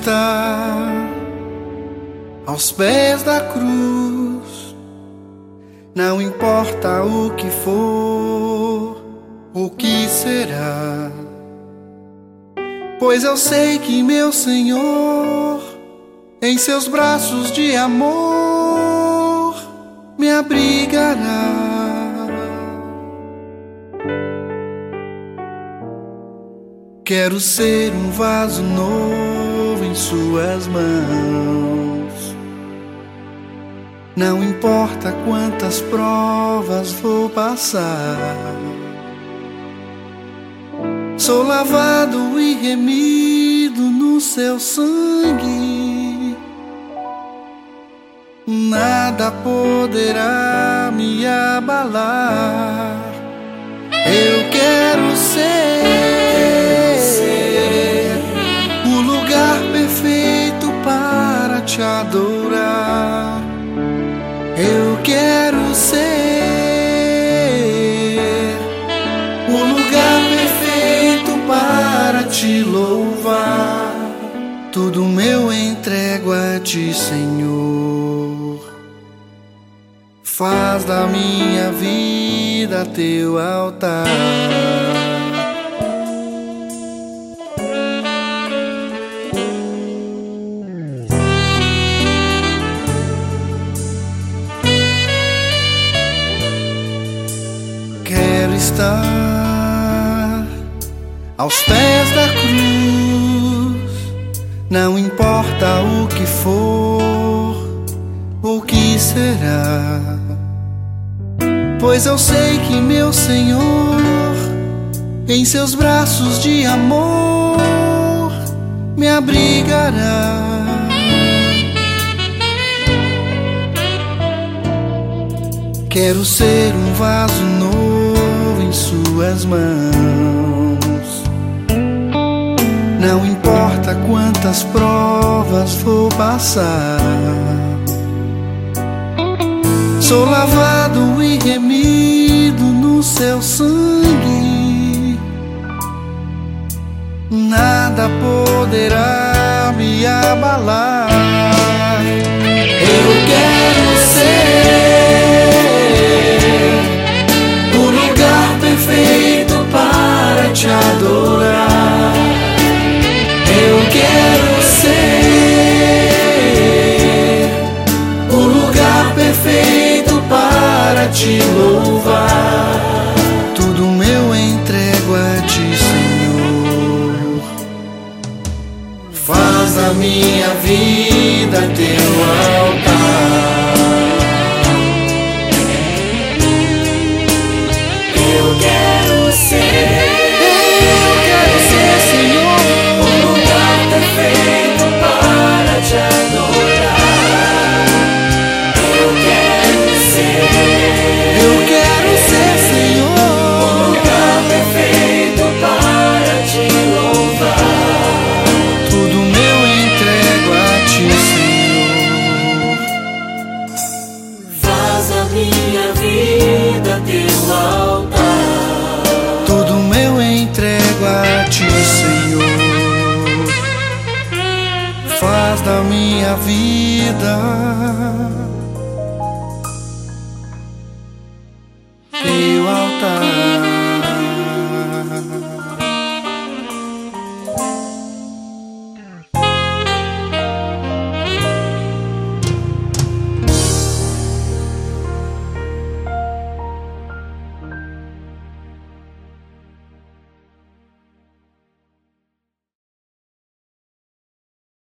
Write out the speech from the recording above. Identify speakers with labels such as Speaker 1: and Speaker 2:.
Speaker 1: estar aos pés da cruz. Não importa o que for, o que será, pois eu sei que meu Senhor, em seus braços de amor, me abrigará. Quero ser um vaso novo em suas mãos. Não importa quantas provas vou passar, sou lavado e remido no seu sangue. Nada poderá me abalar. Eu quero ser o lugar perfeito para te adorar. Eu quero ser o lugar perfeito para te louvar. Tudo meu entrego a ti, Senhor. Faz da minha vida teu altar. Quero estar aos pés da cruz. Não importa o que for, o que será, pois eu sei que meu Senhor, em seus braços de amor, me abrigará. Quero ser um vaso novo em suas mãos. Não importa quantas provas vou passar, sou lavado e remido no seu sangue. Nada poderá me abalar. Eu quero ser o lugar perfeito para te adorar. Eu quero ser o lugar perfeito para te louvar. Tudo meu entrego a ti, Senhor. Faz da minha vida teu altar. Eu quero ser, Senhor, o lugar perfeito para te adorar. Eu quero ser, Senhor, o lugar perfeito para te louvar. Tudo meu entrego a ti, Senhor.
Speaker 2: Faz a minha vida teu altar.
Speaker 1: Tudo meu entrego a ti, Senhor. Faz da minha vida teu altar.